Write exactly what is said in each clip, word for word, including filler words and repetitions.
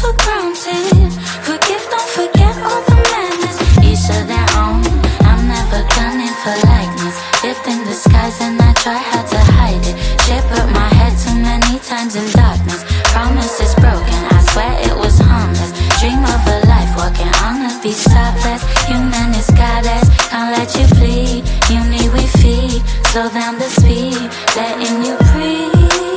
for granted. Forgive, don't forget all the madness. Each of their own, I'm never gunning for likeness. Lived in disguise and I try hard to hide it. Shit put my head too many times in darkness. Promise is broken, I swear it was harmless. Dream of a life walking on a beach topless. Human is goddess, can't let you bleed. You need we feed, slow down the speed, letting you breathe.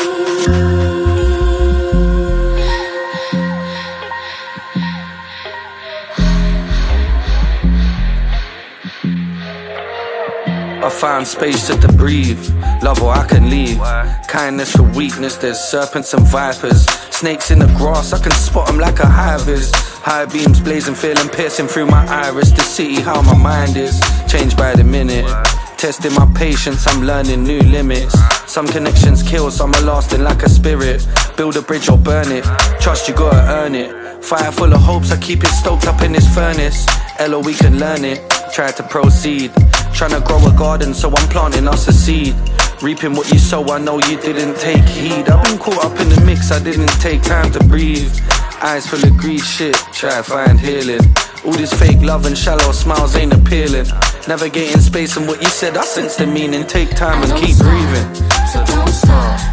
I found space just to breathe. Love or I can leave. Kindness for weakness. There's serpents and vipers. Snakes in the grass, I can spot them like a high-vis. High beams blazing, feeling piercing through my iris. The city, how my mind is changed by the minute. Testing my patience, I'm learning new limits. Some connections kill, some are lasting like a spirit. Build a bridge or burn it. Trust you gotta earn it. Fire full of hopes, I keep it stoked up in this furnace. Ella, we can learn it. Try to proceed. Tryna grow a garden, so I'm planting us a seed. Reaping what you sow, I know you didn't take heed. I've been caught up in the mix, I didn't take time to breathe. Eyes full of greed, shit, try to find healing. All this fake love and shallow smiles ain't appealing. Navigating space and what you said, I sense the meaning. Take time and keep breathing. So don't stop.